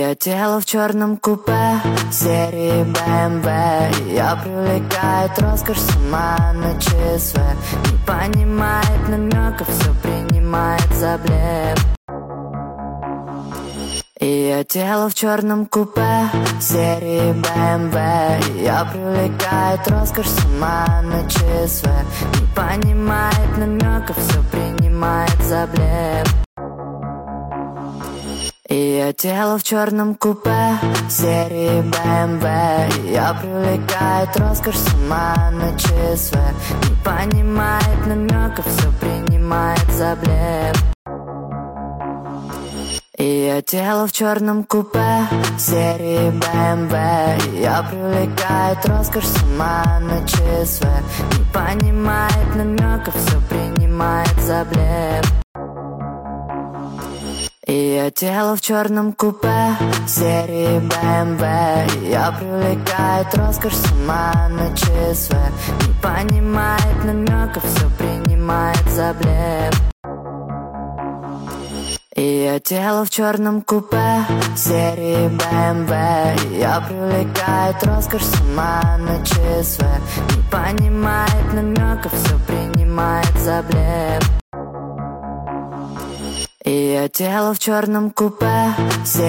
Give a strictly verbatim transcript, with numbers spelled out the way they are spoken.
Ее тело в черном купе серии бэ эм вэ. Ее привлекает роскошь, сама на ЧСВ. Не понимает намеков, все принимает за блеф. Ее тело в черном купе серии бэ эм вэ. Ее привлекает роскошь, сама на ЧСВ. Не понимает намеков, все принимает за блеф. Ее тело в черном купе серии бэ эм вэ. Ее привлекает роскошь, сама на ЧСВ. Не понимает намеков, все принимает за блеф. Ее тело в черном купе серии бэ эм вэ. Ее привлекает роскошь, сама на ЧСВ. Не понимает намеков, все принимает за блеф. Ее тело в черном купе серии бэ эм вэ. Ее привлекает роскошь, сама на ЧСВ. Не понимает намеков, все принимает за блеф. Ее тело в черном купе серии бэ эм вэ. Ее привлекает роскошь, сама на ЧСВ. Не понимает намеков, все принимает за блеф. Ее тело в черном купе серии